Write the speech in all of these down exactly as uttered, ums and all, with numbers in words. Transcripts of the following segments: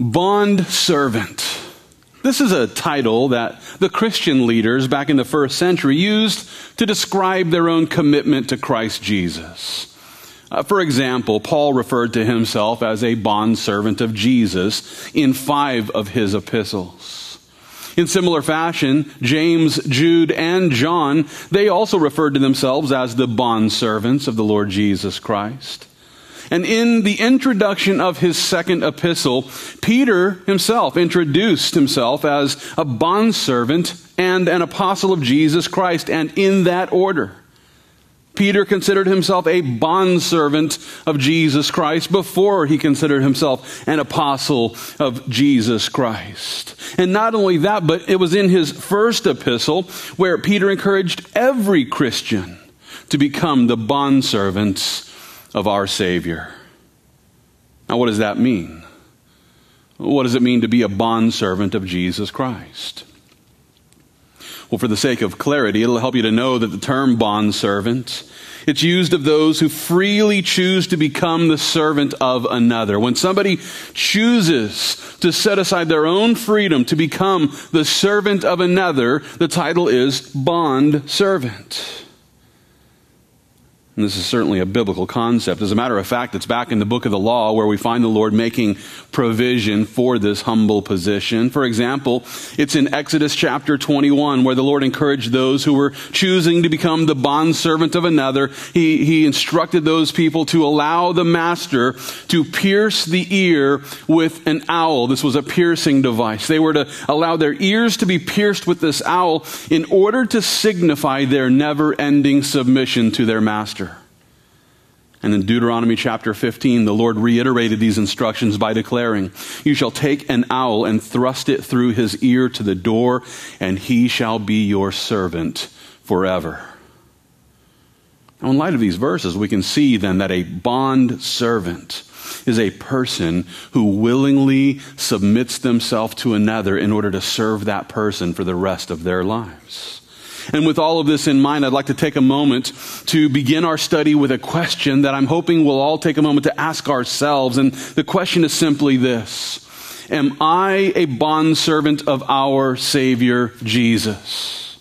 Bond servant. This is a title that the Christian leaders back in the first century used to describe their own commitment to Christ Jesus. Uh, for example, Paul referred to himself as a bondservant of Jesus in five of his epistles. In similar fashion, James, Jude, and John, they also referred to themselves as the bondservants of the Lord Jesus Christ. And in the introduction of his second epistle, Peter himself introduced himself as a bondservant and an apostle of Jesus Christ, and in that order. Peter considered himself a bondservant of Jesus Christ before he considered himself an apostle of Jesus Christ. And not only that, but it was in his first epistle where Peter encouraged every Christian to become the bondservants of our Savior. Now, what does that mean? What does it mean to be a bondservant of Jesus Christ? Well, for the sake of clarity, it'll help you to know that the term bondservant, it's used of those who freely choose to become the servant of another. When somebody chooses to set aside their own freedom to become the servant of another, the title is bondservant. And this is certainly a biblical concept. As a matter of fact, it's back in the book of the law where we find the Lord making provision for this humble position. For example, it's in Exodus chapter twenty-one where the Lord encouraged those who were choosing to become the bondservant of another. He, he instructed those people to allow the master to pierce the ear with an owl. This was a piercing device. They were to allow their ears to be pierced with this owl in order to signify their never-ending submission to their master. And in Deuteronomy chapter fifteen, the Lord reiterated these instructions by declaring, "You shall take an owl and thrust it through his ear to the door, and he shall be your servant forever." Now, in light of these verses, we can see then that a bond servant is a person who willingly submits themselves to another in order to serve that person for the rest of their lives. And with all of this in mind, I'd like to take a moment to begin our study with a question that I'm hoping we'll all take a moment to ask ourselves. And the question is simply this: am I a bondservant of our Savior Jesus?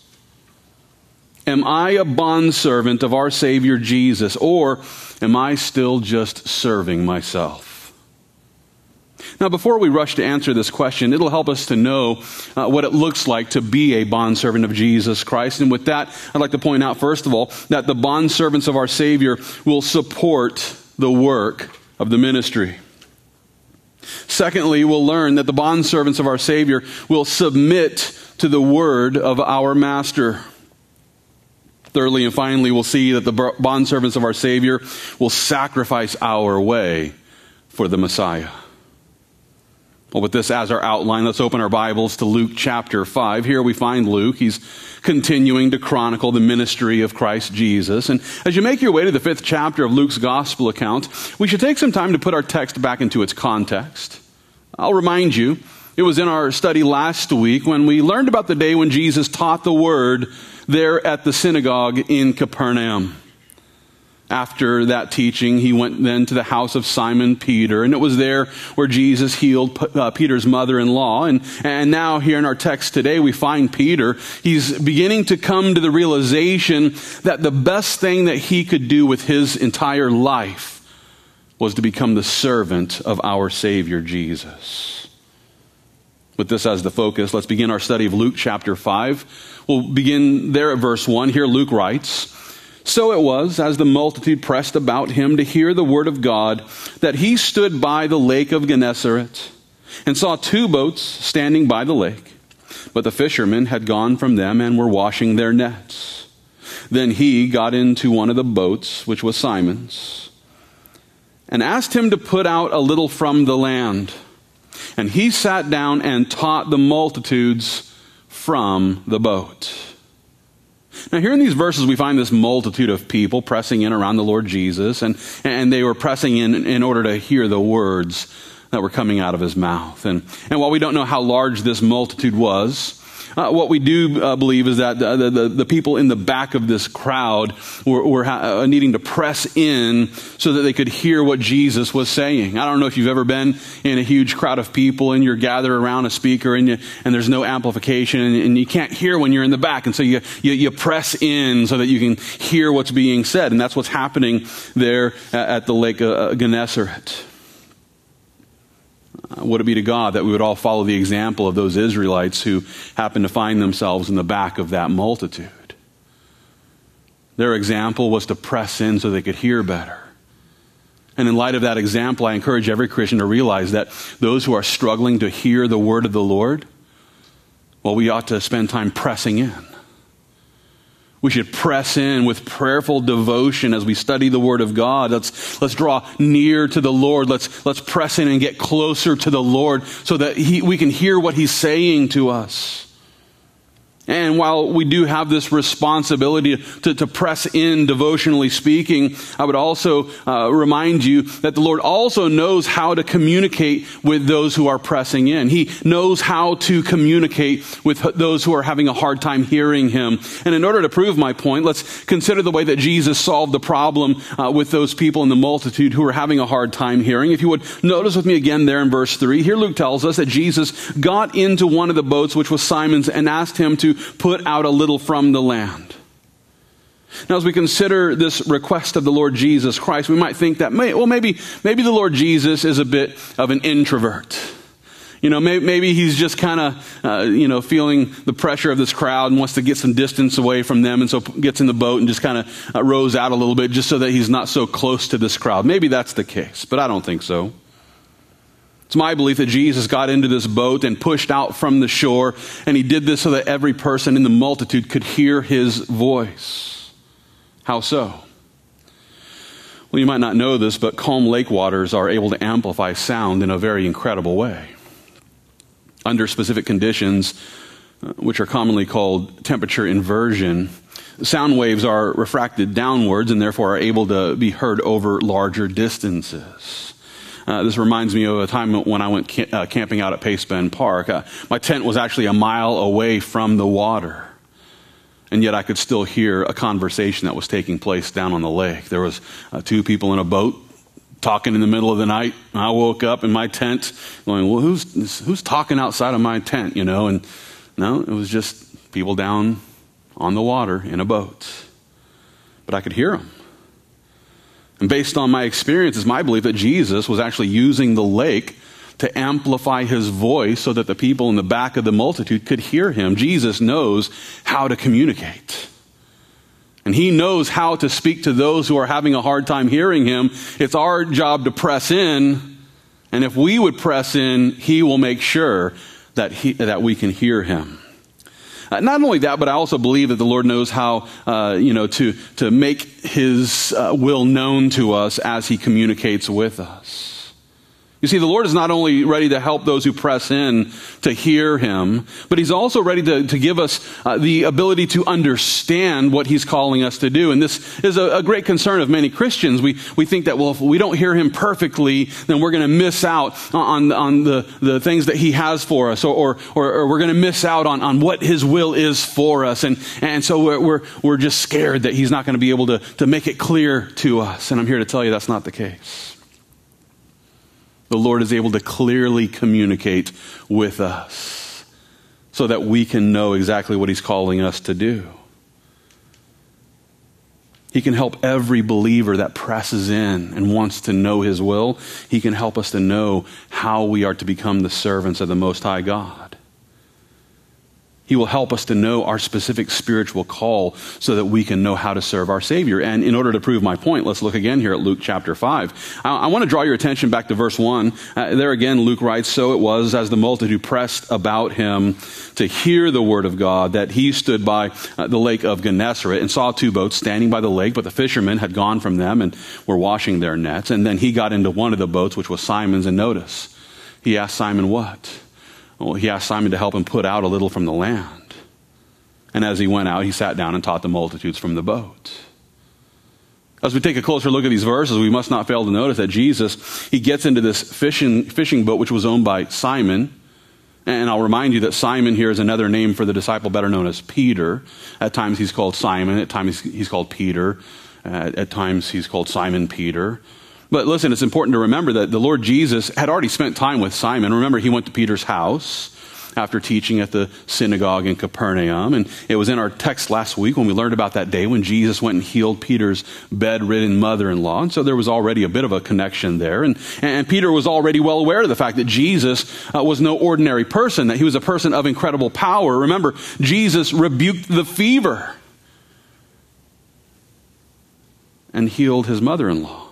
Am I a bondservant of our Savior Jesus, or am I still just serving myself? Now, before we rush to answer this question, it'll help us to know uh, what it looks like to be a bondservant of Jesus Christ. And with that, I'd like to point out, first of all, that the bondservants of our Savior will support the work of the ministry. Secondly, we'll learn that the bondservants of our Savior will submit to the word of our Master. Thirdly and finally, we'll see that the bondservants of our Savior will sacrifice our way for the Messiah. Well, with this as our outline, let's open our Bibles to Luke chapter five. Here we find Luke. He's continuing to chronicle the ministry of Christ Jesus. And as you make your way to the fifth chapter of Luke's gospel account, we should take some time to put our text back into its context. I'll remind you, it was in our study last week when we learned about the day when Jesus taught the word there at the synagogue in Capernaum. After that teaching, he went then to the house of Simon Peter, and it was there where Jesus healed uh, Peter's mother-in-law. And, and now here in our text today, we find Peter. He's beginning to come to the realization that the best thing that he could do with his entire life was to become the servant of our Savior Jesus. With this as the focus, let's begin our study of Luke chapter five. We'll begin there at verse one. Here Luke writes, "So it was, as the multitude pressed about him to hear the word of God, that he stood by the lake of Gennesaret and saw two boats standing by the lake. But the fishermen had gone from them and were washing their nets. Then he got into one of the boats, which was Simon's, and asked him to put out a little from the land. And he sat down and taught the multitudes from the boat." Now, here in these verses, we find this multitude of people pressing in around the Lord Jesus, and, and they were pressing in in order to hear the words that were coming out of his mouth. And, and while we don't know how large this multitude was, Uh, what we do uh, believe is that the, the, the people in the back of this crowd were, were ha- uh, needing to press in so that they could hear what Jesus was saying. I don't know if you've ever been in a huge crowd of people and you're gathered around a speaker and, you, and there's no amplification and, and you can't hear when you're in the back. And so you, you, you press in so that you can hear what's being said. And that's what's happening there at the Lake of Gennesaret. Uh, would it be to God that we would all follow the example of those Israelites who happened to find themselves in the back of that multitude? Their example was to press in so they could hear better. And in light of that example, I encourage every Christian to realize that those who are struggling to hear the word of the Lord, well, we ought to spend time pressing in. We should press in with prayerful devotion as we study the Word of God. Let's, let's draw near to the Lord. Let's, let's press in and get closer to the Lord so that he, we can hear what He's saying to us. And while we do have this responsibility to, to press in devotionally speaking, I would also uh, remind you that the Lord also knows how to communicate with those who are pressing in. He knows how to communicate with those who are having a hard time hearing Him. And in order to prove my point, let's consider the way that Jesus solved the problem uh, with those people in the multitude who were having a hard time hearing. If you would notice with me again there in verse three, here Luke tells us that Jesus got into one of the boats, which was Simon's, and asked him to put out a little from the land. Now, as we consider this request of the Lord Jesus Christ, we might think that, may, well, maybe, maybe the Lord Jesus is a bit of an introvert. You know, maybe, maybe he's just kind of, uh, you know, feeling the pressure of this crowd and wants to get some distance away from them, and so gets in the boat and just kind of uh, rows out a little bit just so that he's not so close to this crowd. Maybe that's the case, but I don't think so. It's my belief that Jesus got into this boat and pushed out from the shore, and he did this so that every person in the multitude could hear his voice. How so? Well, you might not know this, but calm lake waters are able to amplify sound in a very incredible way. Under specific conditions, uh, which are commonly called temperature inversion, sound waves are refracted downwards and therefore are able to be heard over larger distances. Uh, this reminds me of a time when I went ca- uh, camping out at Pace Bend Park. Uh, my tent was actually a mile away from the water, and yet I could still hear a conversation that was taking place down on the lake. There was uh, two people in a boat talking in the middle of the night. I woke up in my tent going, well, who's who's talking outside of my tent, you know? And no, it was just people down on the water in a boat. But I could hear them. And based on my experience, it's my belief that Jesus was actually using the lake to amplify his voice so that the people in the back of the multitude could hear him. Jesus knows how to communicate. And he knows how to speak to those who are having a hard time hearing him. It's our job to press in. And if we would press in, he will make sure that he, that we can hear him. Uh, not only that, but I also believe that the Lord knows how, uh, you know, to, to make his uh, will known to us as he communicates with us. You see, the Lord is not only ready to help those who press in to hear him, but he's also ready to, to give us uh, the ability to understand what he's calling us to do. And this is a, a great concern of many Christians. We we think that, well, if we don't hear him perfectly, then we're going to miss out on, on the, the things that he has for us, or, or, or, or we're going to miss out on, on what his will is for us. And, and so we're, we're, we're just scared that he's not going to be able to, to make it clear to us. And I'm here to tell you that's not the case. The Lord is able to clearly communicate with us so that we can know exactly what he's calling us to do. He can help every believer that presses in and wants to know his will. He can help us to know how we are to become the servants of the Most High God. He will help us to know our specific spiritual call so that we can know how to serve our Savior. And in order to prove my point, let's look again here at Luke chapter five. I, I want to draw your attention back to verse one. Uh, there again, Luke writes, "So it was as the multitude pressed about him to hear the word of God that he stood by uh, the lake of Gennesaret and saw two boats standing by the lake, but the fishermen had gone from them and were washing their nets. And then he got into one of the boats, which was Simon's, and notice, he asked Simon what? Well, he asked Simon to help him put out a little from the land. And as he went out, he sat down and taught the multitudes from the boat." As we take a closer look at these verses, we must not fail to notice that Jesus, he gets into this fishing, fishing boat, which was owned by Simon. And I'll remind you that Simon here is another name for the disciple better known as Peter. At times he's called Simon, at times he's called Peter, uh, at times he's called Simon Peter. But listen, it's important to remember that the Lord Jesus had already spent time with Simon. Remember, he went to Peter's house after teaching at the synagogue in Capernaum. And it was in our text last week when we learned about that day when Jesus went and healed Peter's bedridden mother-in-law. And so there was already a bit of a connection there. And, and Peter was already well aware of the fact that Jesus uh, was no ordinary person, that he was a person of incredible power. Remember, Jesus rebuked the fever and healed his mother-in-law.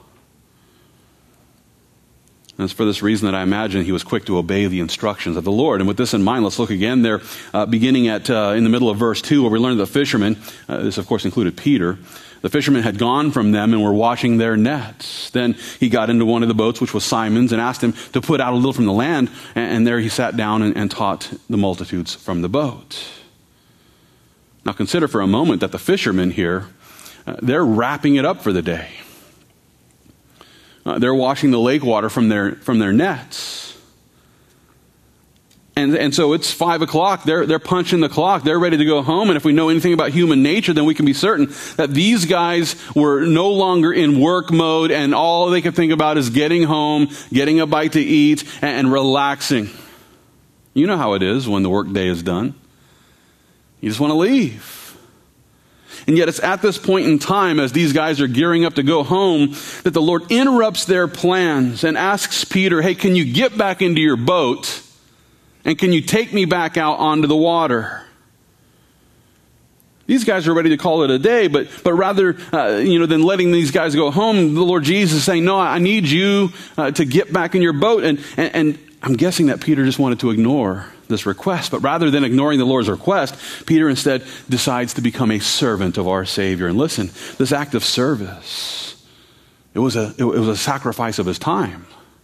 And it's for this reason that I imagine he was quick to obey the instructions of the Lord. And with this in mind, let's look again there, uh, beginning at uh, in the middle of verse two, where we learn that the fishermen, uh, this of course included Peter, the fishermen had gone from them and were washing their nets. Then he got into one of the boats, which was Simon's, and asked him to put out a little from the land. And, and there he sat down and, and taught the multitudes from the boat. Now consider for a moment that the fishermen here, uh, they're wrapping it up for the day. Uh, they're washing the lake water from their from their nets. And, and so it's five o'clock. They're, they're punching the clock. They're ready to go home. And if we know anything about human nature, then we can be certain that these guys were no longer in work mode and all they could think about is getting home, getting a bite to eat, and, and relaxing. You know how it is when the work day is done. You just want to leave. And yet it's at this point in time, as these guys are gearing up to go home, that the Lord interrupts their plans and asks Peter, hey, can you get back into your boat? And can you take me back out onto the water? These guys are ready to call it a day, but but rather uh, you know, than letting these guys go home, the Lord Jesus is saying, no, I need you uh, to get back in your boat. And, and, and I'm guessing that Peter just wanted to ignore this request, but rather than ignoring the Lord's request, Peter instead decides to become a servant of our Savior. And listen, this act of service, it was a, it was a sacrifice of his time.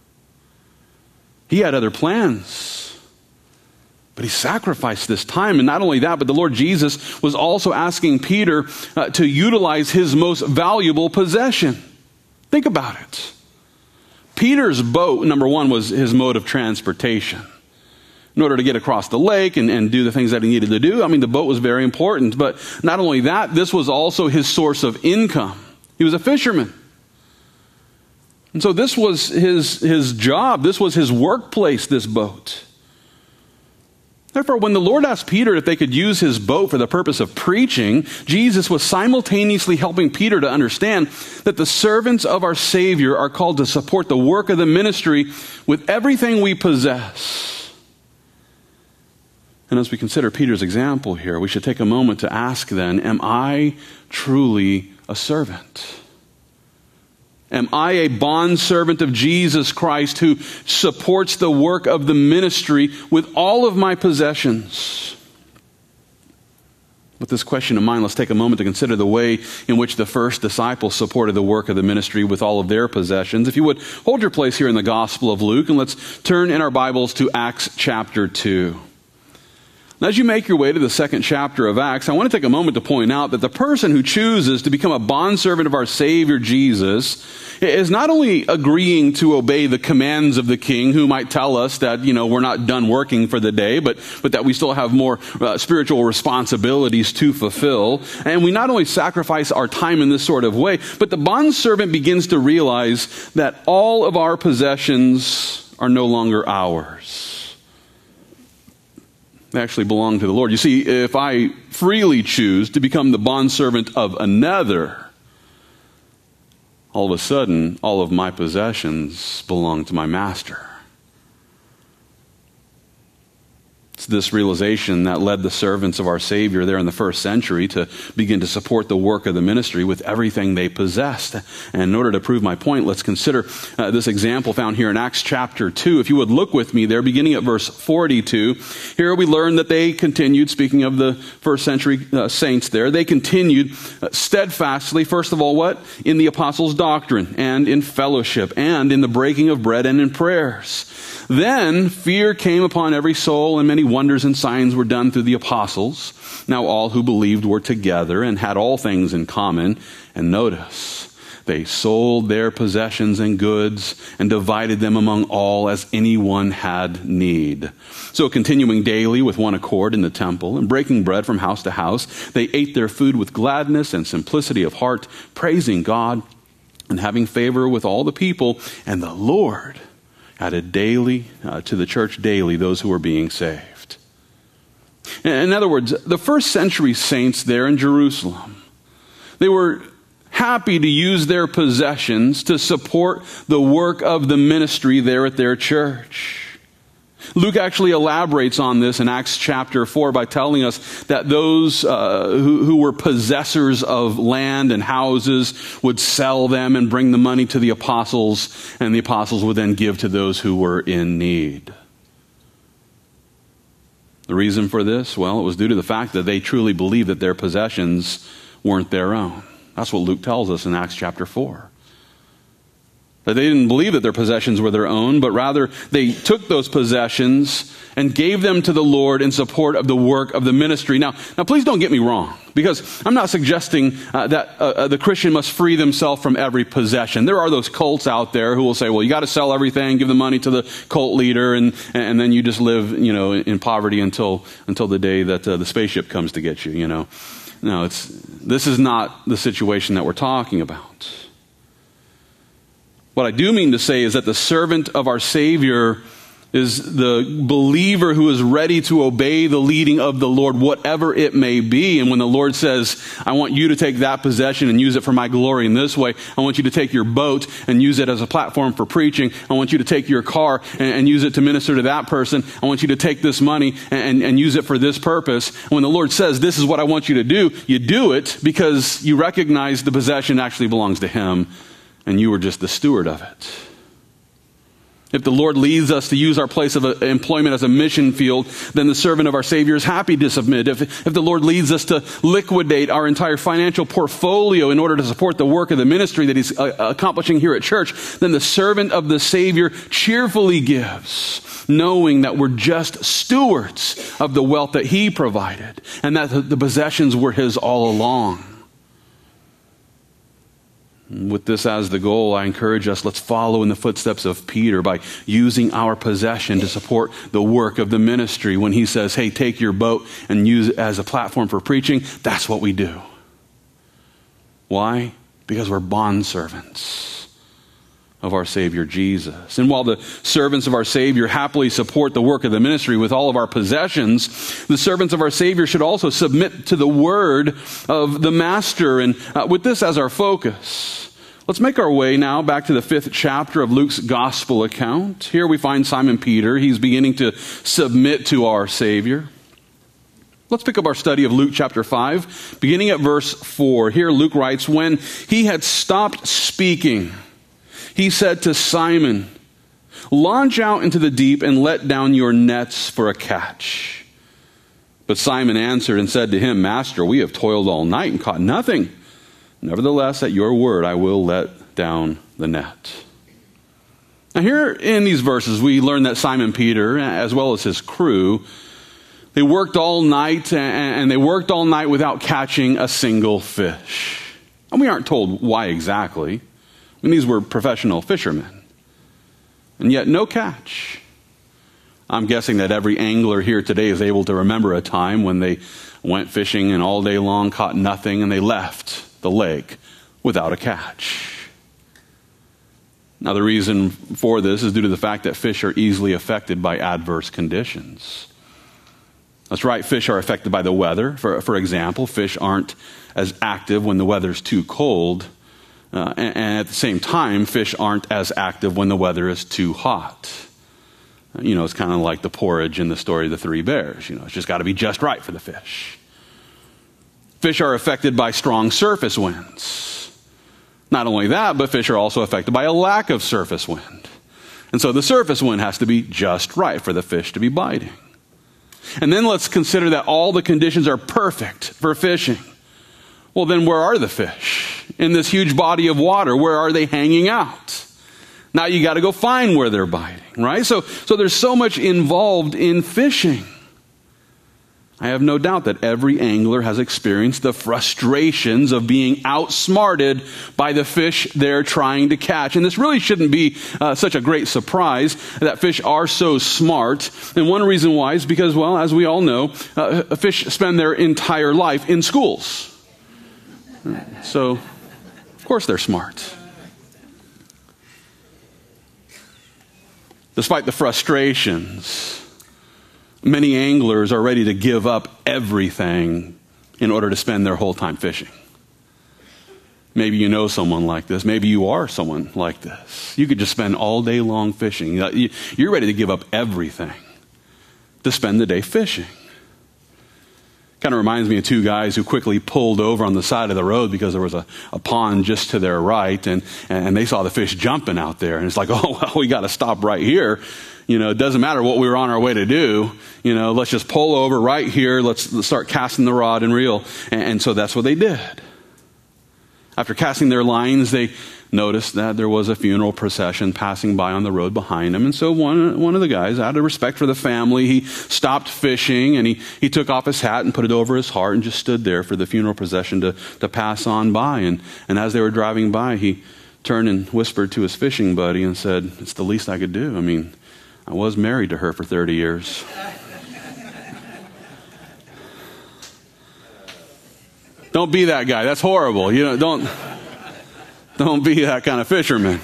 He had other plans, but he sacrificed this time. And not only that, but the Lord Jesus was also asking Peter uh, to utilize his most valuable possession. Think about it. Peter's boat, number one, was his mode of transportation. In order to get across the lake and, and do the things that he needed to do, I mean, the boat was very important. But not only that, this was also his source of income. He was a fisherman. And so this was his, his job. This was his workplace, this boat. Therefore, when the Lord asked Peter if they could use his boat for the purpose of preaching, Jesus was simultaneously helping Peter to understand that the servants of our Savior are called to support the work of the ministry with everything we possess. And as we consider Peter's example here, we should take a moment to ask then, am I truly a servant? Am I a bondservant of Jesus Christ who supports the work of the ministry with all of my possessions? With this question in mind, let's take a moment to consider the way in which the first disciples supported the work of the ministry with all of their possessions. If you would, hold your place here in the Gospel of Luke, and let's turn in our Bibles to Acts chapter two. Now, as you make your way to the second chapter of Acts, I want to take a moment to point out that the person who chooses to become a bondservant of our Savior Jesus is not only agreeing to obey the commands of the king, who might tell us that, you know, we're not done working for the day, but, but that we still have more uh, spiritual responsibilities to fulfill. And we not only sacrifice our time in this sort of way, but the bondservant begins to realize that all of our possessions are no longer ours. They actually belong to the Lord. You see, if I freely choose to become the bondservant of another, all of a sudden, all of my possessions belong to my master. It's this realization that led the servants of our Savior there in the first century to begin to support the work of the ministry with everything they possessed. And in order to prove my point, let's consider uh, this example found here in Acts chapter two. If you would look with me there, beginning at verse forty-two, here we learn that they continued, speaking of the first century uh, saints there, they continued uh, steadfastly, first of all, what? In the apostles' doctrine, and in fellowship, and in the breaking of bread, and in prayers. Then fear came upon every soul, and many wonders and signs were done through the apostles. Now all who believed were together and had all things in common. And notice, They sold their possessions and goods and divided them among all as anyone had need. So continuing daily with one accord in the temple and breaking bread from house to house, they ate their food with gladness and simplicity of heart, praising God and having favor with all the people. And the Lord added daily uh, to the church daily those who were being saved. In other words, the first century saints there in Jerusalem, they were happy to use their possessions to support the work of the ministry there at their church. Luke actually elaborates on this in Acts chapter four by telling us that those uh, who, who were possessors of land and houses would sell them and bring the money to the apostles, and the apostles would then give to those who were in need. The reason for this? Well, it was due to the fact that they truly believed that their possessions weren't their own. That's what Luke tells us in Acts chapter four. That they didn't believe that their possessions were their own, but rather they took those possessions and gave them to the Lord in support of the work of the ministry. Now, now please don't get me wrong, because I'm not suggesting uh, that uh, the Christian must free themselves from every possession. There are those cults out there who will say, well, you got to sell everything, give the money to the cult leader, and, and then you just live, you know, in poverty until, until the day that uh, the spaceship comes to get you, you know. No, it's, this is not the situation that we're talking about. What I do mean to say is that the servant of our Savior is the believer who is ready to obey the leading of the Lord, whatever it may be. And when the Lord says, I want you to take that possession and use it for my glory in this way. I want you to take your boat and use it as a platform for preaching. I want you to take your car and, and use it to minister to that person. I want you to take this money and, and, and use it for this purpose. And when the Lord says, this is what I want you to do, you do it because you recognize the possession actually belongs to Him and you were just the steward of it. If the Lord leads us to use our place of employment as a mission field, then the servant of our Savior is happy to submit. If, if the Lord leads us to liquidate our entire financial portfolio in order to support the work of the ministry that He's uh, accomplishing here at church, then the servant of the Savior cheerfully gives, knowing that we're just stewards of the wealth that He provided and that the possessions were His all along. With this as the goal, I encourage us, let's follow in the footsteps of Peter by using our possession to support the work of the ministry. When he says, hey, take your boat and use it as a platform for preaching, that's what we do. Why? Because we're bondservants of our Savior Jesus. And while the servants of our Savior happily support the work of the ministry with all of our possessions, the servants of our Savior should also submit to the word of the Master. And uh, with this as our focus, let's make our way now back to the fifth chapter of Luke's gospel account. Here we find Simon Peter. He's beginning to submit to our Savior. Let's pick up our study of Luke chapter five, beginning at verse four. Here Luke writes, when he had stopped speaking, he said to Simon, launch out into the deep and let down your nets for a catch. But Simon answered and said to him, Master, we have toiled all night and caught nothing. Nevertheless, at your word, I will let down the net. Now here in these verses, we learn that Simon Peter, as well as his crew, they worked all night and they worked all night without catching a single fish. And we aren't told why exactly. I mean, these were professional fishermen. And yet, no catch. I'm guessing that every angler here today is able to remember a time when they went fishing and all day long caught nothing and they left the lake without a catch. Now, the reason for this is due to the fact that fish are easily affected by adverse conditions. That's right, fish are affected by the weather. For, for example, fish aren't as active when the weather's too cold. Uh, and, and at the same time, fish aren't as active when the weather is too hot. You know, it's kind of like the porridge in the story of the three bears. You know, it's just got to be just right for the fish. Fish are affected by strong surface winds. Not only that, but fish are also affected by a lack of surface wind. And so the surface wind has to be just right for the fish to be biting. And then let's consider that all the conditions are perfect for fishing. Well, then where are the fish? In this huge body of water, where are they hanging out? Now you got to go find where they're biting, right? So, so there's so much involved in fishing. I have no doubt that every angler has experienced the frustrations of being outsmarted by the fish they're trying to catch. And this really shouldn't be uh, such a great surprise that fish are so smart. And one reason why is because, well, as we all know, uh, fish spend their entire life in schools. So, of course they're smart. Despite the frustrations, many anglers are ready to give up everything in order to spend their whole time fishing. Maybe you know someone like this. Maybe you are someone like this. You could just spend all day long fishing. You're ready to give up everything to spend the day fishing. Kind of reminds me of two guys who quickly pulled over on the side of the road because there was a, a pond just to their right, and, and they saw the fish jumping out there. And it's like, oh, well, we got to stop right here. You know, it doesn't matter what we were on our way to do. You know, let's just pull over right here. Let's, let's start casting the rod and reel. And, and so that's what they did. After casting their lines, they noticed that there was a funeral procession passing by on the road behind them. And so one, one of the guys, out of respect for the family, he stopped fishing and he, he took off his hat and put it over his heart and just stood there for the funeral procession to, to pass on by. And, and as they were driving by, he turned and whispered to his fishing buddy and said, "It's the least I could do. I mean, I was married to her for thirty years. Don't be that guy. That's horrible. You know, don't, don't be that kind of fisherman.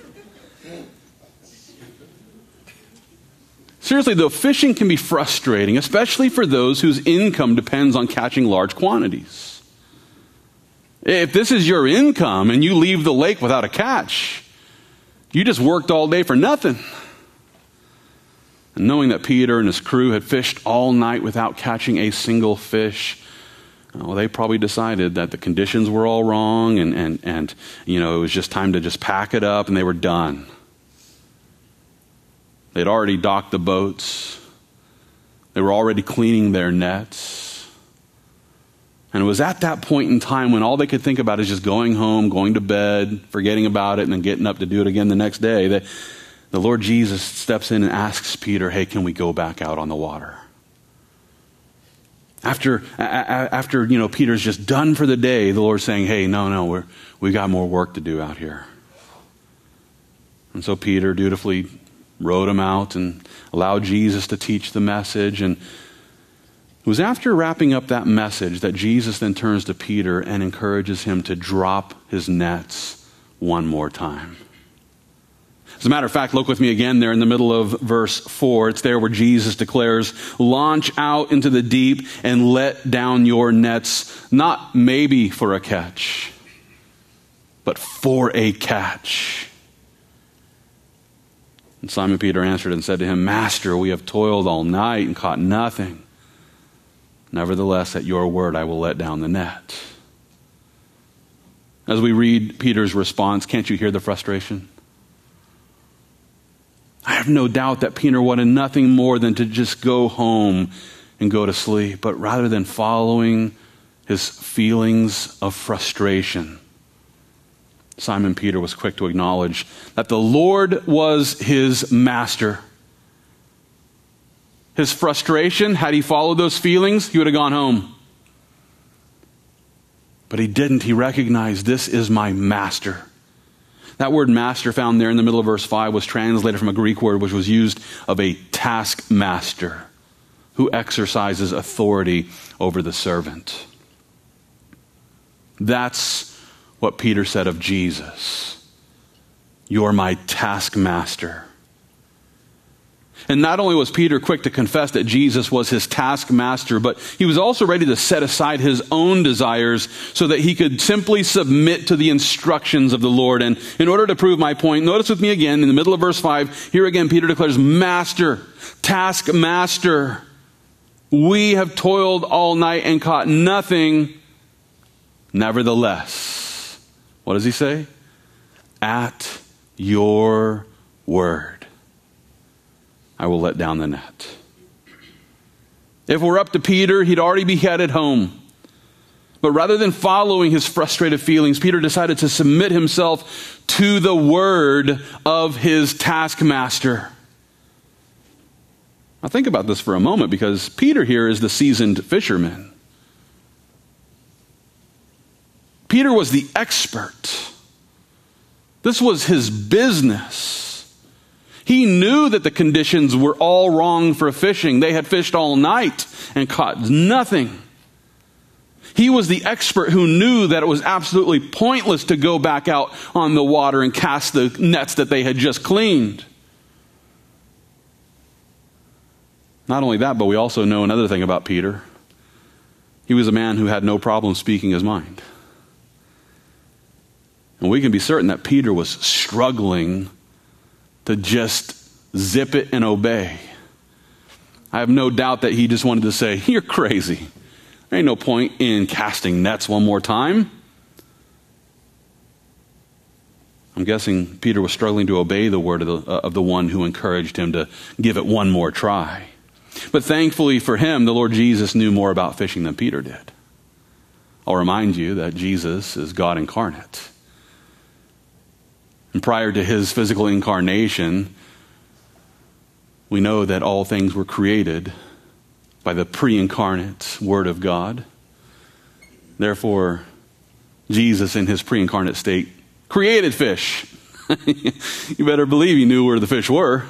Seriously, though, fishing can be frustrating, especially for those whose income depends on catching large quantities. If this is your income and you leave the lake without a catch, you just worked all day for nothing. And knowing that Peter and his crew had fished all night without catching a single fish, well, they probably decided that the conditions were all wrong and, and, and, you know, it was just time to just pack it up and they were done. They'd already docked the boats. They were already cleaning their nets. And it was at that point in time when all they could think about is just going home, going to bed, forgetting about it, and then getting up to do it again the next day, that the Lord Jesus steps in and asks Peter, "Hey, can we go back out on the water?" After, after you know, Peter's just done for the day, the Lord's saying, "Hey, no, no, we're, we got more work to do out here." And so Peter dutifully rowed him out and allowed Jesus to teach the message. And it was after wrapping up that message that Jesus then turns to Peter and encourages him to drop his nets one more time. As a matter of fact, look with me again there in the middle of verse four. It's there where Jesus declares, "Launch out into the deep and let down your nets, not maybe for a catch, but for a catch." And Simon Peter answered and said to him, "Master, we have toiled all night and caught nothing. Nevertheless, at your word, I will let down the net." As we read Peter's response, can't you hear the frustration? I have no doubt that Peter wanted nothing more than to just go home and go to sleep. But rather than following his feelings of frustration, Simon Peter was quick to acknowledge that the Lord was his master. His frustration, had he followed those feelings, he would have gone home. But he didn't. He recognized, this is my master. That word master found there in the middle of verse five was translated from a Greek word which was used of a taskmaster who exercises authority over the servant. That's what Peter said of Jesus. "You're my taskmaster." And not only was Peter quick to confess that Jesus was his taskmaster, but he was also ready to set aside his own desires so that he could simply submit to the instructions of the Lord. And in order to prove my point, notice with me again in the middle of verse five, here again Peter declares, "Master, taskmaster, we have toiled all night and caught nothing. Nevertheless," what does he say? "At your word, I will let down the net." If we're up to Peter, he'd already be headed home. But rather than following his frustrated feelings, Peter decided to submit himself to the word of his taskmaster. Now think about this for a moment, because Peter here is the seasoned fisherman. Peter was the expert. This was his business. He knew that the conditions were all wrong for fishing. They had fished all night and caught nothing. He was the expert who knew that it was absolutely pointless to go back out on the water and cast the nets that they had just cleaned. Not only that, but we also know another thing about Peter. He was a man who had no problem speaking his mind. And we can be certain that Peter was struggling to just zip it and obey. I have no doubt that he just wanted to say, "You're crazy. There ain't no point in casting nets one more time." I'm guessing Peter was struggling to obey the word of the, uh, of the one who encouraged him to give it one more try. But thankfully for him, the Lord Jesus knew more about fishing than Peter did. I'll remind you that Jesus is God incarnate. And prior to his physical incarnation, we know that all things were created by the pre-incarnate Word of God. Therefore, Jesus in his pre-incarnate state created fish. You better believe he knew where the fish were.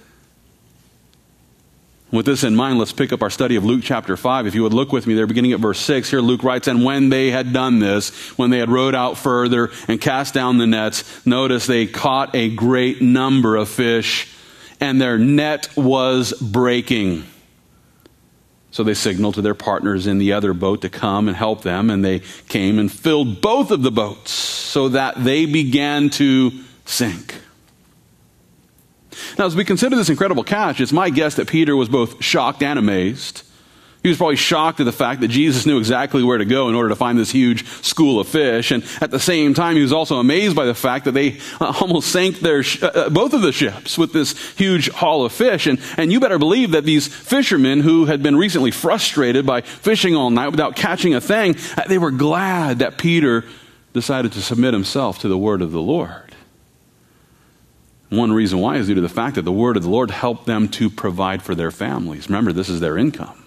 With this in mind, let's pick up our study of Luke chapter five. If you would look with me there, beginning at verse six, here Luke writes, "And when they had done this, when they had rowed out further and cast down the nets, notice they caught a great number of fish, and their net was breaking. So they signaled to their partners in the other boat to come and help them, and they came and filled both of the boats so that they began to sink." Now, as we consider this incredible catch, it's my guess that Peter was both shocked and amazed. He was probably shocked at the fact that Jesus knew exactly where to go in order to find this huge school of fish. And at the same time, he was also amazed by the fact that they almost sank their sh- uh, both of the ships with this huge haul of fish. And, and you better believe that these fishermen who had been recently frustrated by fishing all night without catching a thing, they were glad that Peter decided to submit himself to the word of the Lord. One reason why is due to the fact that the word of the Lord helped them to provide for their families. Remember, this is their income.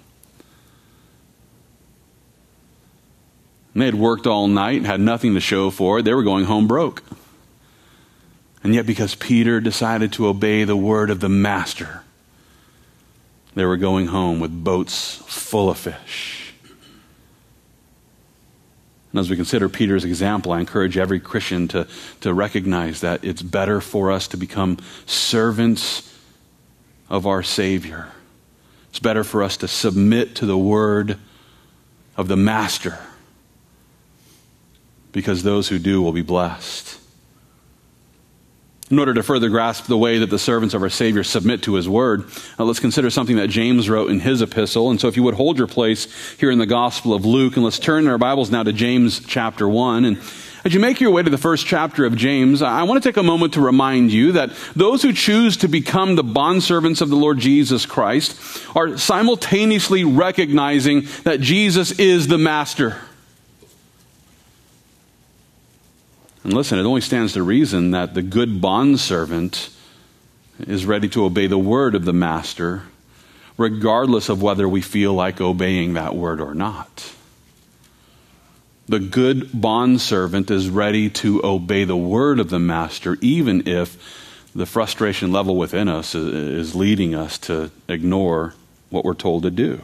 And they had worked all night and had nothing to show for it. They were going home broke. And yet because Peter decided to obey the word of the master, they were going home with boats full of fish. And as we consider Peter's example, I encourage every Christian to, to recognize that it's better for us to become servants of our Savior. It's better for us to submit to the word of the Master, because those who do will be blessed. In order to further grasp the way that the servants of our Savior submit to his word, uh, let's consider something that James wrote in his epistle. And so if you would hold your place here in the Gospel of Luke, and let's turn our Bibles now to James chapter one. And as you make your way to the first chapter of James, I want to take a moment to remind you that those who choose to become the bondservants of the Lord Jesus Christ are simultaneously recognizing that Jesus is the Master. And listen, it only stands to reason that the good bondservant is ready to obey the word of the master, regardless of whether we feel like obeying that word or not. The good bondservant is ready to obey the word of the master, even if the frustration level within us is leading us to ignore what we're told to do.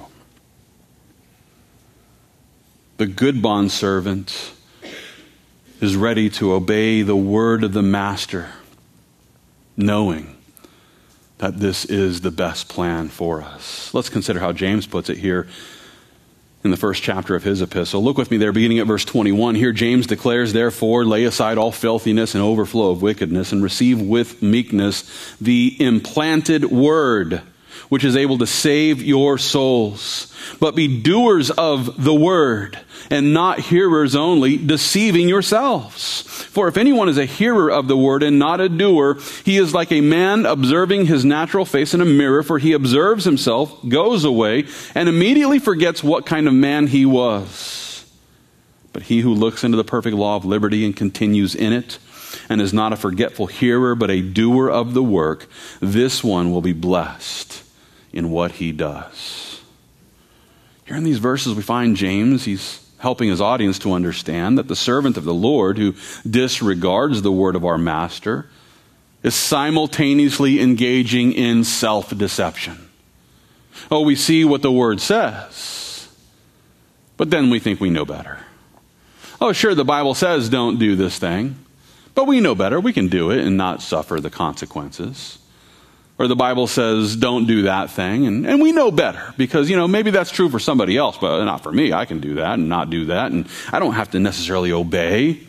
The good bondservant is ready to obey the word of the master, knowing that this is the best plan for us. Let's consider how James puts it here in the first chapter of his epistle. Look with me there, beginning at verse twenty-one. Here James declares, "Therefore lay aside all filthiness and overflow of wickedness, and receive with meekness the implanted word, which is able to save your souls. But be doers of the word, and not hearers only, deceiving yourselves. For if anyone is a hearer of the word and not a doer, he is like a man observing his natural face in a mirror, for he observes himself, goes away, and immediately forgets what kind of man he was. But he who looks into the perfect law of liberty and continues in it, and is not a forgetful hearer, but a doer of the work, this one will be blessed in what he does. Here in these verses we find James, he's helping his audience to understand that the servant of the Lord who disregards the word of our master is simultaneously engaging in self-deception. Oh, we see what the word says, but then we think we know better. Oh, sure, the Bible says don't do this thing, but we know better. We can do it and not suffer the consequences. Or the Bible says don't do that thing, and, and we know better because, you know, maybe that's true for somebody else, but not for me. I can do that and not do that, and I don't have to necessarily obey.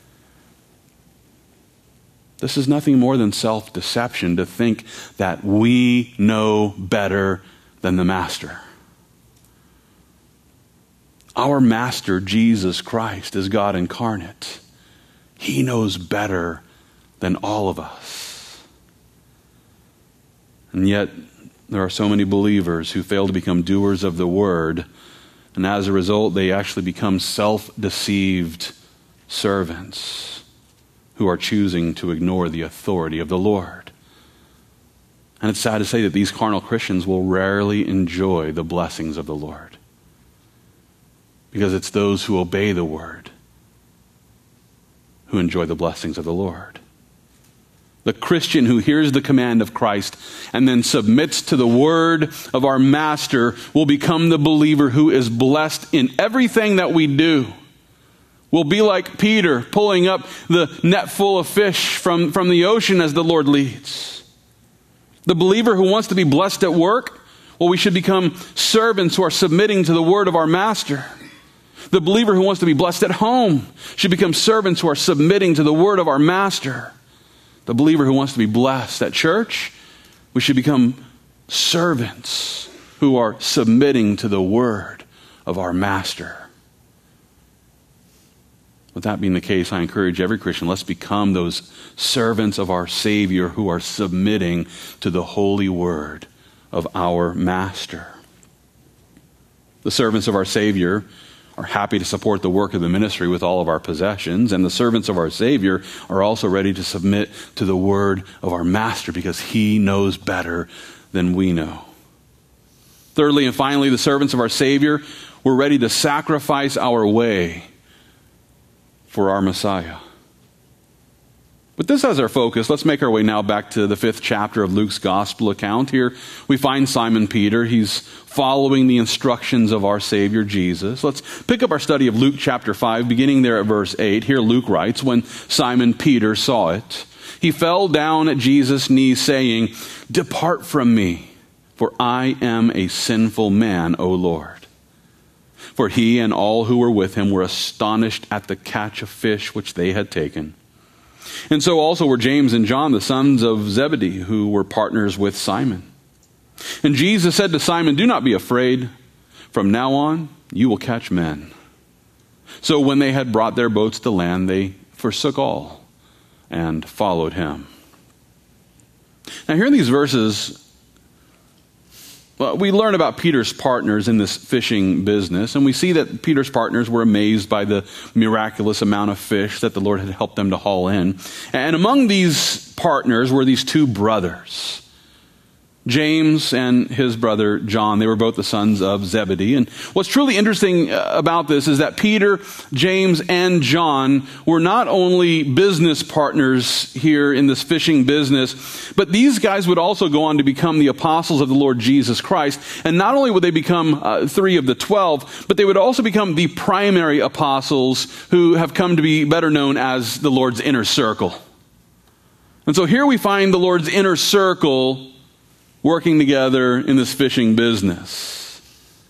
This is nothing more than self-deception to think that we know better than the Master. Our Master, Jesus Christ, is God incarnate. He knows better than all of us. And yet, there are so many believers who fail to become doers of the word, and as a result, they actually become self-deceived servants who are choosing to ignore the authority of the Lord. And it's sad to say that these carnal Christians will rarely enjoy the blessings of the Lord, because it's those who obey the word who enjoy the blessings of the Lord. The Christian who hears the command of Christ and then submits to the word of our Master will become the believer who is blessed in everything that we do. We'll be like Peter pulling up the net full of fish from, from the ocean as the Lord leads. The believer who wants to be blessed at work, well, we should become servants who are submitting to the word of our Master. The believer who wants to be blessed at home should become servants who are submitting to the word of our Master. The believer who wants to be blessed at church, we should become servants who are submitting to the word of our Master. With that being the case, I encourage every Christian, let's become those servants of our Savior who are submitting to the holy word of our Master. The servants of our Savior are happy to support the work of the ministry with all of our possessions, and the servants of our Savior are also ready to submit to the word of our Master because he knows better than we know. Thirdly and finally, the servants of our Savior were ready to sacrifice our way for our Messiah. With this as our focus, let's make our way now back to the fifth chapter of Luke's gospel account. Here we find Simon Peter. He's following the instructions of our Savior Jesus. Let's pick up our study of Luke chapter five, beginning there at verse eight. Here Luke writes, when Simon Peter saw it, he fell down at Jesus' knees, saying, "Depart from me, for I am a sinful man, O Lord." For he and all who were with him were astonished at the catch of fish which they had taken. And so also were James and John, the sons of Zebedee, who were partners with Simon. And Jesus said to Simon, "Do not be afraid. From now on, you will catch men." So when they had brought their boats to land, they forsook all and followed him. Now here in these verses, well, we learn about Peter's partners in this fishing business, and we see that Peter's partners were amazed by the miraculous amount of fish that the Lord had helped them to haul in. And among these partners were these two brothers, James and his brother John. They were both the sons of Zebedee. And what's truly interesting about this is that Peter, James, and John were not only business partners here in this fishing business, but these guys would also go on to become the apostles of the Lord Jesus Christ. And not only would they become uh, three of the twelve, but they would also become the primary apostles who have come to be better known as the Lord's inner circle. And so here we find the Lord's inner circle working together in this fishing business.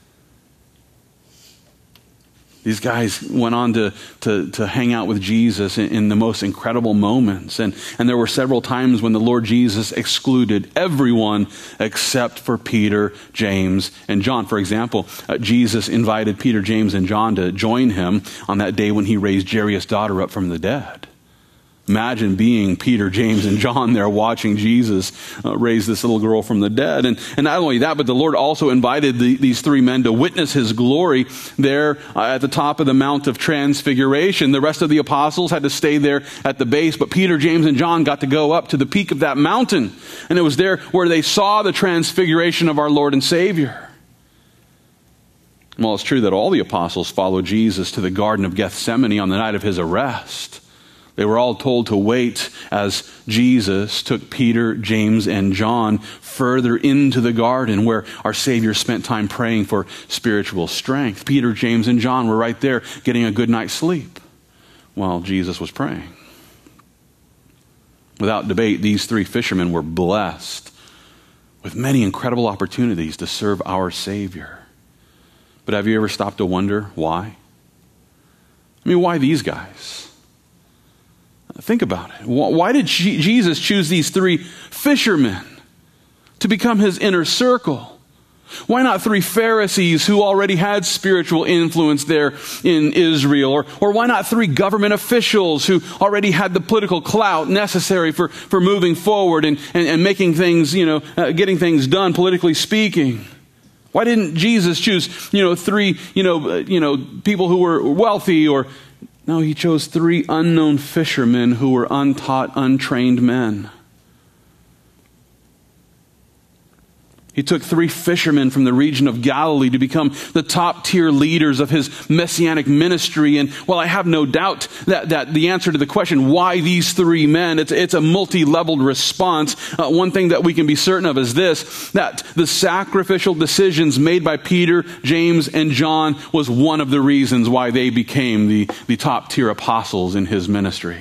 These guys went on to, to, to hang out with Jesus in, in the most incredible moments. And, and there were several times when the Lord Jesus excluded everyone except for Peter, James, and John. For example, uh, Jesus invited Peter, James, and John to join him on that day when he raised Jairus' daughter up from the dead. Imagine being Peter, James, and John there watching Jesus uh, raise this little girl from the dead. And, and not only that, but the Lord also invited the, these three men to witness his glory there uh, at the top of the Mount of Transfiguration. The rest of the apostles had to stay there at the base, but Peter, James, and John got to go up to the peak of that mountain. And it was there where they saw the transfiguration of our Lord and Savior. Well, it's true that all the apostles followed Jesus to the Garden of Gethsemane on the night of his arrest. They were all told to wait as Jesus took Peter, James, and John further into the garden where our Savior spent time praying for spiritual strength. Peter, James, and John were right there getting a good night's sleep while Jesus was praying. Without debate, these three fishermen were blessed with many incredible opportunities to serve our Savior. But have you ever stopped to wonder why? I mean, why these guys? Think about it. Why did Jesus choose these three fishermen to become his inner circle? Why not three Pharisees who already had spiritual influence there in Israel? Or, or why not three government officials who already had the political clout necessary for, for moving forward and, and, and making things, you know, uh, getting things done, politically speaking? Why didn't Jesus choose, you know, three, you know, uh, you know, people who were wealthy or... No, he chose three unknown fishermen who were untaught, untrained men. He took three fishermen from the region of Galilee to become the top tier leaders of his messianic ministry. And while I have no doubt that, that the answer to the question, why these three men, it's, it's a multi-leveled response. Uh, one thing that we can be certain of is this, that the sacrificial decisions made by Peter, James, and John was one of the reasons why they became the, the top tier apostles in his ministry.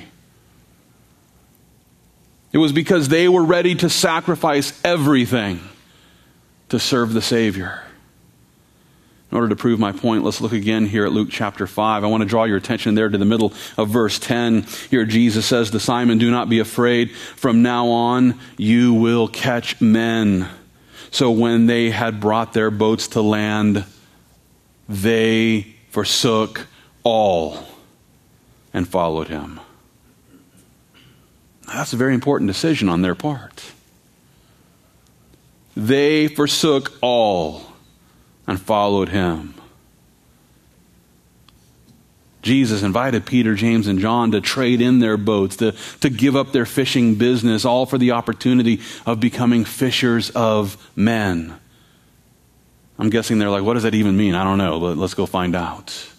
It was because they were ready to sacrifice everything to serve the Savior. In order to prove my point, let's look again here at Luke chapter five. I want to draw your attention there to the middle of verse ten. Here Jesus says to Simon, "Do not be afraid. From now on you will catch men." So when they had brought their boats to land, they forsook all and followed him. That's a very important decision on their part. They forsook all and followed him. Jesus invited Peter, James, and John to trade in their boats, to, to give up their fishing business, all for the opportunity of becoming fishers of men. I'm guessing they're like, what does that even mean? I don't know, but let's go find out.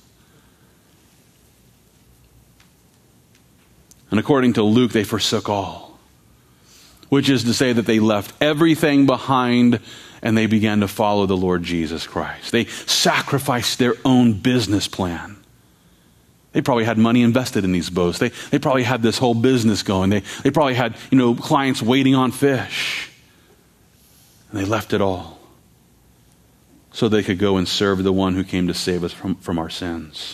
And according to Luke, they forsook all. Which is to say that they left everything behind and they began to follow the Lord Jesus Christ. They sacrificed their own business plan. They probably had money invested in these boats. They, they probably had this whole business going. They, they probably had, you know, clients waiting on fish. And they left it all so they could go and serve the one who came to save us from, from our sins.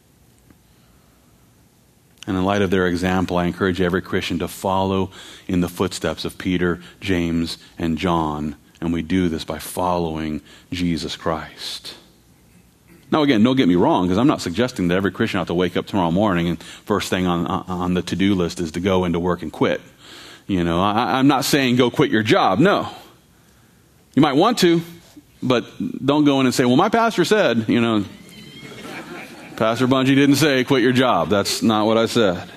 And in light of their example, I encourage every Christian to follow in the footsteps of Peter, James, and John. And we do this by following Jesus Christ. Now again, don't get me wrong, because I'm not suggesting that every Christian ought to wake up tomorrow morning and first thing on, on the to-do list is to go into work and quit. You know, I, I'm not saying go quit your job. No. You might want to, but don't go in and say, well, my pastor said, you know, Pastor Bungie didn't say quit your job. That's not what I said.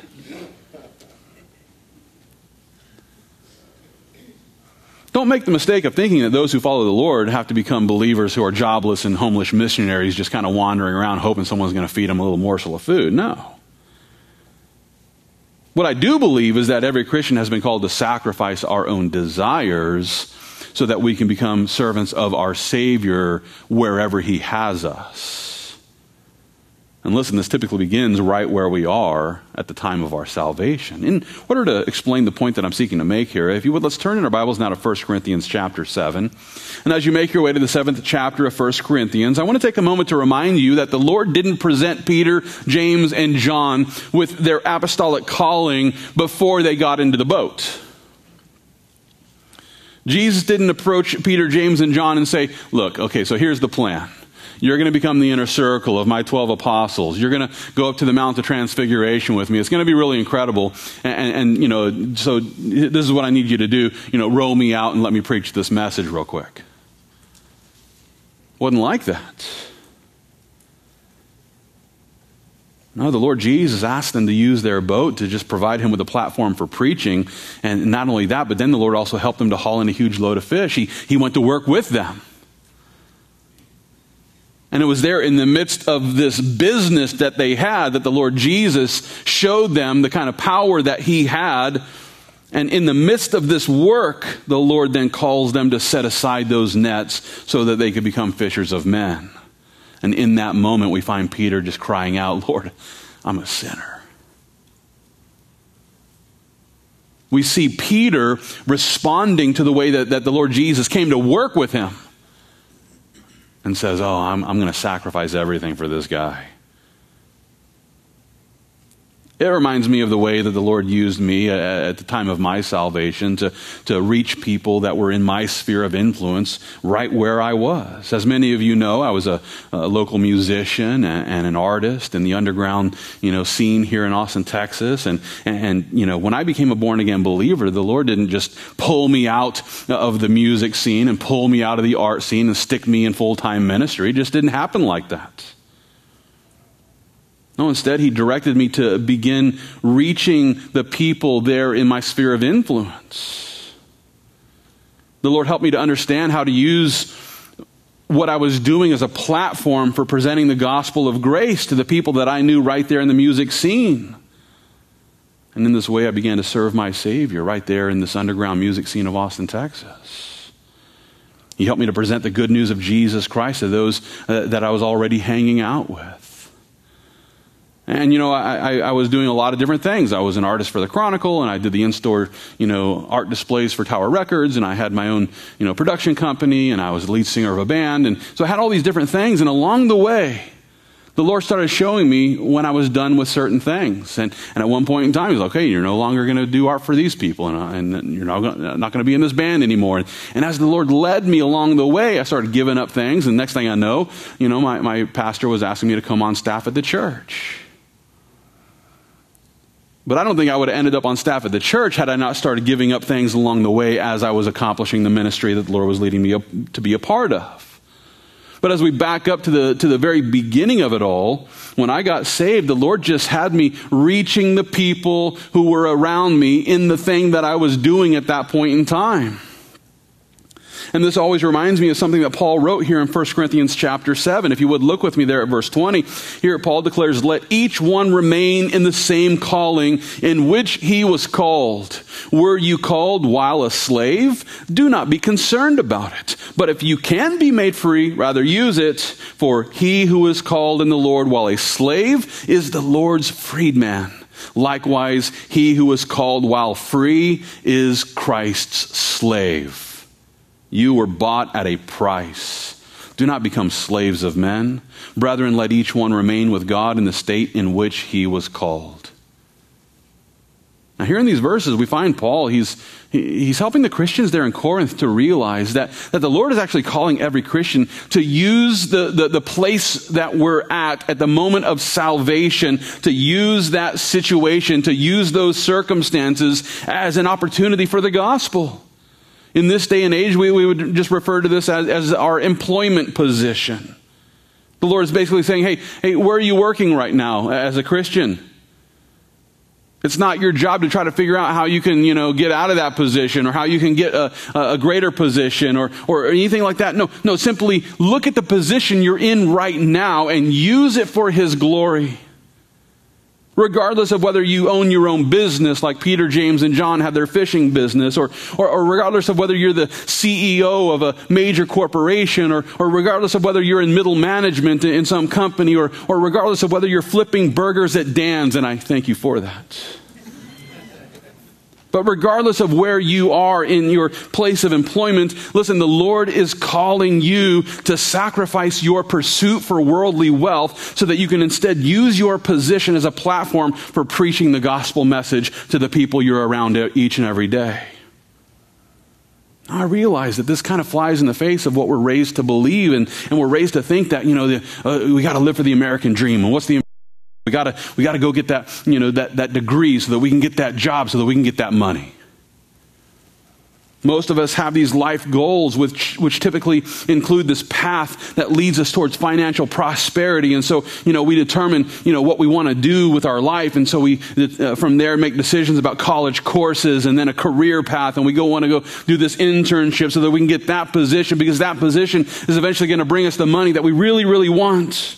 Don't make the mistake of thinking that those who follow the Lord have to become believers who are jobless and homeless missionaries just kind of wandering around hoping someone's going to feed them a little morsel of food. No. What I do believe is that every Christian has been called to sacrifice our own desires so that we can become servants of our Savior wherever he has us. And listen, this typically begins right where we are at the time of our salvation. In order to explain the point that I'm seeking to make here, if you would, let's turn in our Bibles now to First Corinthians chapter seven. And as you make your way to the seventh chapter of First Corinthians, I want to take a moment to remind you that the Lord didn't present Peter, James, and John with their apostolic calling before they got into the boat. Jesus didn't approach Peter, James, and John and say, look, okay, so here's the plan. You're going to become the inner circle of my twelve apostles. You're going to go up to the Mount of Transfiguration with me. It's going to be really incredible. And, and, and, you know, so this is what I need you to do. You know, roll me out and let me preach this message real quick. Wasn't like that. No, the Lord Jesus asked them to use their boat to just provide him with a platform for preaching. And not only that, but then the Lord also helped them to haul in a huge load of fish. He, he went to work with them. And it was there in the midst of this business that they had that the Lord Jesus showed them the kind of power that he had. And in the midst of this work, the Lord then calls them to set aside those nets so that they could become fishers of men. And in that moment, we find Peter just crying out, Lord, I'm a sinner. We see Peter responding to the way that, that the Lord Jesus came to work with him and says, oh, I'm, I'm going to sacrifice everything for this guy. It reminds me of the way that the Lord used me at the time of my salvation to, to reach people that were in my sphere of influence right where I was. As many of you know, I was a, a local musician and, and an artist in the underground, you know, scene here in Austin, Texas. And, and, you know, when I became a born-again believer, the Lord didn't just pull me out of the music scene and pull me out of the art scene and stick me in full-time ministry. It just didn't happen like that. No, instead, he directed me to begin reaching the people there in my sphere of influence. The Lord helped me to understand how to use what I was doing as a platform for presenting the gospel of grace to the people that I knew right there in the music scene. And in this way, I began to serve my Savior right there in this underground music scene of Austin, Texas. He helped me to present the good news of Jesus Christ to those uh, that I was already hanging out with. And, you know, I, I, I was doing a lot of different things. I was an artist for the Chronicle, and I did the in-store, you know, art displays for Tower Records, and I had my own, you know, production company, and I was the lead singer of a band. And so I had all these different things, and along the way, the Lord started showing me when I was done with certain things. And, and at one point in time, He was like, okay, you're no longer going to do art for these people, and, and you're not going not to be in this band anymore. And, and as the Lord led me along the way, I started giving up things, and next thing I know, you know, my, my pastor was asking me to come on staff at the church. But I don't think I would have ended up on staff at the church had I not started giving up things along the way as I was accomplishing the ministry that the Lord was leading me up to be a part of. But as we back up to the to the very beginning of it all, when I got saved, the Lord just had me reaching the people who were around me in the thing that I was doing at that point in time. And this always reminds me of something that Paul wrote here in First Corinthians chapter seven. If you would look with me there at verse twenty. Here Paul declares, let each one remain in the same calling in which he was called. Were you called while a slave? Do not be concerned about it. But if you can be made free, rather use it. For he who is called in the Lord while a slave is the Lord's freedman. Likewise, he who is called while free is Christ's slave. You were bought at a price. Do not become slaves of men. Brethren, let each one remain with God in the state in which he was called. Now here in these verses, we find Paul, he's, he's helping the Christians there in Corinth to realize that, that the Lord is actually calling every Christian to use the, the, the place that we're at at the moment of salvation, to use that situation, to use those circumstances as an opportunity for the gospel. In this day and age, we, we would just refer to this as, as our employment position. The Lord is basically saying, hey, hey, where are you working right now as a Christian? It's not your job to try to figure out how you can, you know, get out of that position or how you can get a, a greater position or, or anything like that. No, no, simply look at the position you're in right now and use it for His glory. Regardless of whether you own your own business like Peter, James, and John had their fishing business, or, or, or regardless of whether you're the C E O of a major corporation, or, or regardless of whether you're in middle management in some company, or, or regardless of whether you're flipping burgers at Dan's, and I thank you for that. But regardless of where you are in your place of employment, listen, the Lord is calling you to sacrifice your pursuit for worldly wealth so that you can instead use your position as a platform for preaching the gospel message to the people you're around each and every day. I realize that this kind of flies in the face of what we're raised to believe, and, and we're raised to think that, you know, the, uh, we got to live for the American dream. And what's the we got to we got to go get that, you know, that that degree so that we can get that job, so that we can get that money. Most of us have these life goals, which which typically include this path that leads us towards financial prosperity. And so, you know, we determine, you know, what we want to do with our life. And so we, uh, from there, make decisions about college courses and then a career path. And we go want to go do this internship so that we can get that position, because that position is eventually going to bring us the money that we really, really want.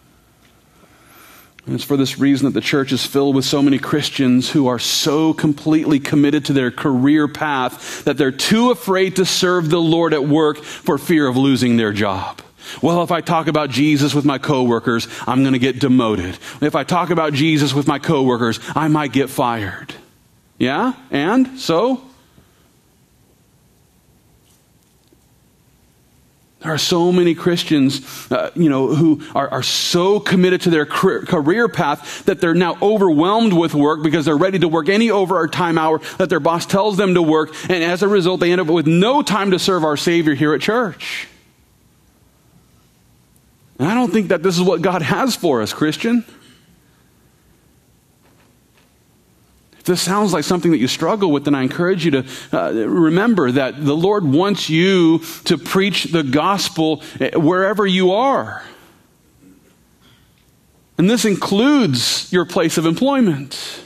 And it's for this reason that the church is filled with so many Christians who are so completely committed to their career path that they're too afraid to serve the Lord at work for fear of losing their job. Well, if I talk about Jesus with my coworkers, I'm going to get demoted. If I talk about Jesus with my coworkers, I might get fired. Yeah? And so? There are so many Christians, uh, you know, who are, are so committed to their career path that they're now overwhelmed with work because they're ready to work any overtime hour that their boss tells them to work. And as a result, they end up with no time to serve our Savior here at church. And I don't think that this is what God has for us, Christian. If this sounds like something that you struggle with, then I encourage you to uh, remember that the Lord wants you to preach the gospel wherever you are. And this includes your place of employment.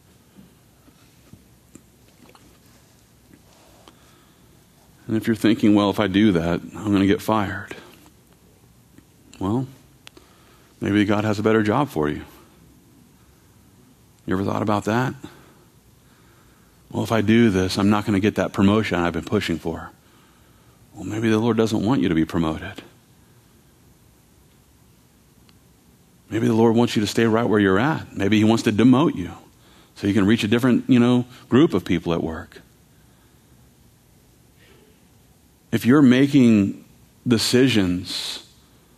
And if you're thinking, well, if I do that, I'm going to get fired. Well, maybe God has a better job for you. You ever thought about that? Well, if I do this, I'm not going to get that promotion I've been pushing for. Well, maybe the Lord doesn't want you to be promoted. Maybe the Lord wants you to stay right where you're at. Maybe He wants to demote you so you can reach a different, you know, group of people at work. If you're making decisions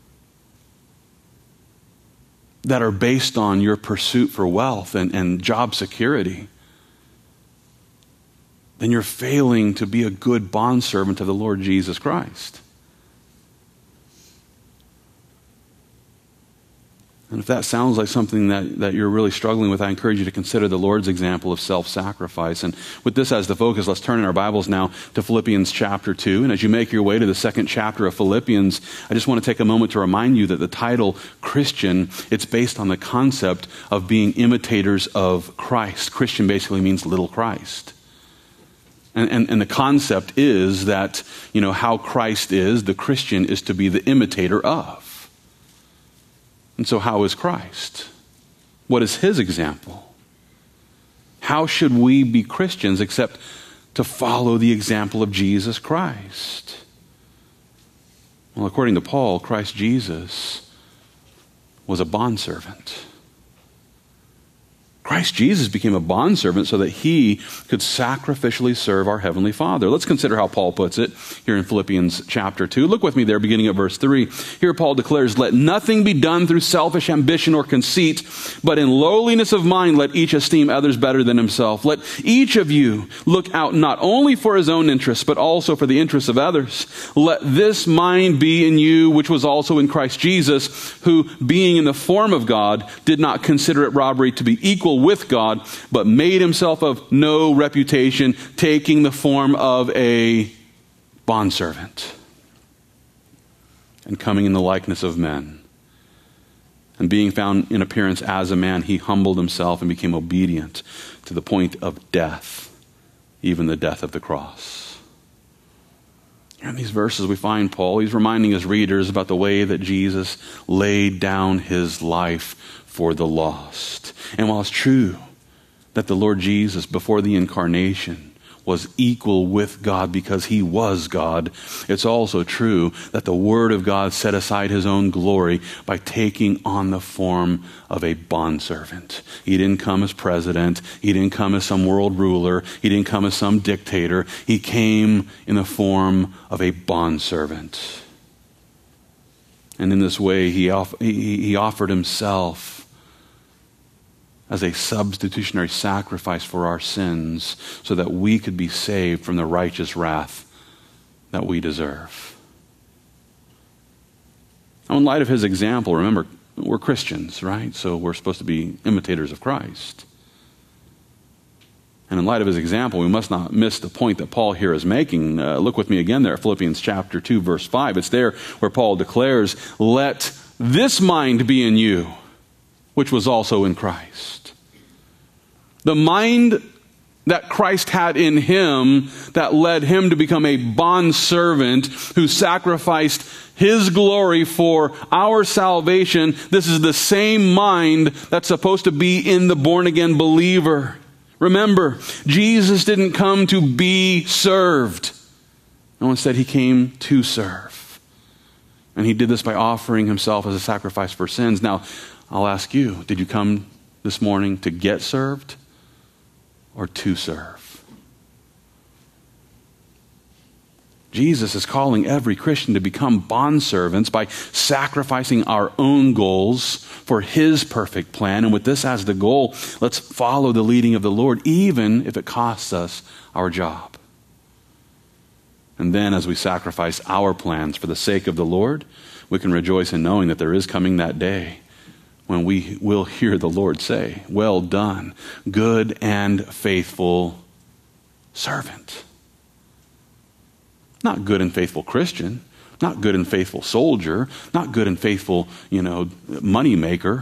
that are based on your pursuit for wealth and, and job security, then you're failing to be a good bondservant of the Lord Jesus Christ. And if that sounds like something that, that you're really struggling with, I encourage you to consider the Lord's example of self-sacrifice. And with this as the focus, let's turn in our Bibles now to Philippians chapter two. And as you make your way to the second chapter of Philippians, I just want to take a moment to remind you that the title Christian, it's based on the concept of being imitators of Christ. Christian basically means little Christ. And, and, and the concept is that, you know, how Christ is, the Christian is to be the imitator of. And so how is Christ? What is His example? How should we be Christians except to follow the example of Jesus Christ? Well, according to Paul, Christ Jesus was a bondservant. Christ Jesus became a bondservant so that He could sacrificially serve our Heavenly Father. Let's consider how Paul puts it here in Philippians chapter two. Look with me there, beginning at verse three. Here Paul declares, "Let nothing be done through selfish ambition or conceit, but in lowliness of mind let each esteem others better than himself. Let each of you look out not only for his own interests, but also for the interests of others. Let this mind be in you, which was also in Christ Jesus, who, being in the form of God, did not consider it robbery to be equal with God, but made Himself of no reputation, taking the form of a bondservant, and coming in the likeness of men. And being found in appearance as a man, He humbled Himself and became obedient to the point of death, even the death of the cross." In these verses we find Paul, he's reminding his readers about the way that Jesus laid down His life for the lost. And while it's true that the Lord Jesus, before the incarnation, was equal with God because He was God, it's also true that the Word of God set aside His own glory by taking on the form of a bondservant. He didn't come as president. He didn't come as some world ruler. He didn't come as some dictator. He came in the form of a bondservant. And in this way, he, off- he, he offered Himself as a substitutionary sacrifice for our sins so that we could be saved from the righteous wrath that we deserve. Now, in light of his example, remember, we're Christians, right? So we're supposed to be imitators of Christ. And in light of his example, we must not miss the point that Paul here is making. Uh, look with me again there at Philippians chapter two, verse five. It's there where Paul declares, "Let this mind be in you, which was also in Christ." The mind that Christ had in him that led him to become a bondservant who sacrificed his glory for our salvation. This is the same mind that's supposed to be in the born-again believer. Remember, Jesus didn't come to be served. No, instead he came to serve. And he did this by offering himself as a sacrifice for sins. Now, I'll ask you, did you come this morning to get served or to serve? Jesus is calling every Christian to become bondservants by sacrificing our own goals for his perfect plan. And with this as the goal, let's follow the leading of the Lord, even if it costs us our job. And then as we sacrifice our plans for the sake of the Lord, we can rejoice in knowing that there is coming that day when we will hear the Lord say, "Well done, good and faithful servant." Not good and faithful Christian, not good and faithful soldier, not good and faithful, you know, money maker.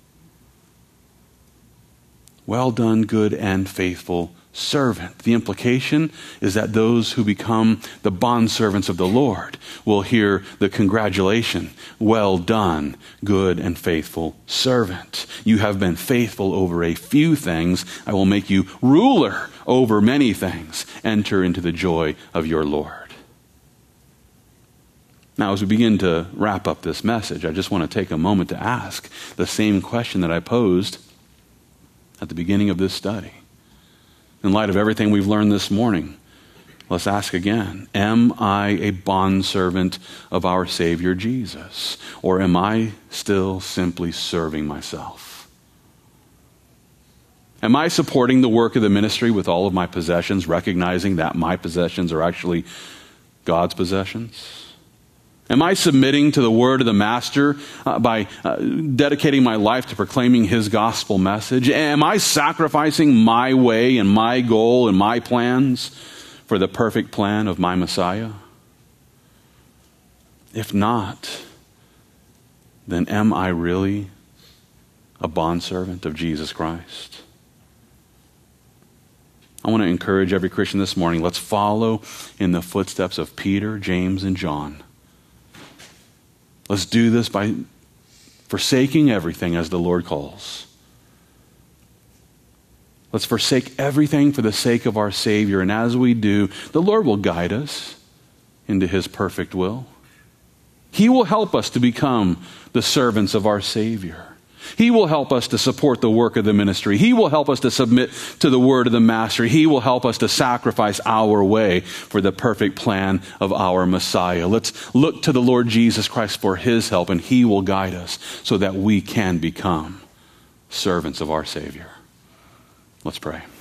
Well done, good and faithful servant. The implication is that those who become the bondservants of the Lord will hear the congratulation, "Well done, good and faithful servant. You have been faithful over a few things. I will make you ruler over many things. Enter into the joy of your Lord." Now, as we begin to wrap up this message, I just want to take a moment to ask the same question that I posed at the beginning of this study. In light of everything we've learned this morning, let's ask again, am I a bondservant of our Savior Jesus? Or am I still simply serving myself? Am I supporting the work of the ministry with all of my possessions, recognizing that my possessions are actually God's possessions? Am I submitting to the word of the Master uh, by uh, dedicating my life to proclaiming his gospel message? Am I sacrificing my way and my goal and my plans for the perfect plan of my Messiah? If not, then am I really a bondservant of Jesus Christ? I want to encourage every Christian this morning, let's follow in the footsteps of Peter, James, and John. Let's do this by forsaking everything as the Lord calls. Let's forsake everything for the sake of our Savior. And as we do, the Lord will guide us into his perfect will. He will help us to become the servants of our Savior. He will help us to support the work of the ministry. He will help us to submit to the word of the Master. He will help us to sacrifice our way for the perfect plan of our Messiah. Let's look to the Lord Jesus Christ for his help, and he will guide us so that we can become servants of our Savior. Let's pray.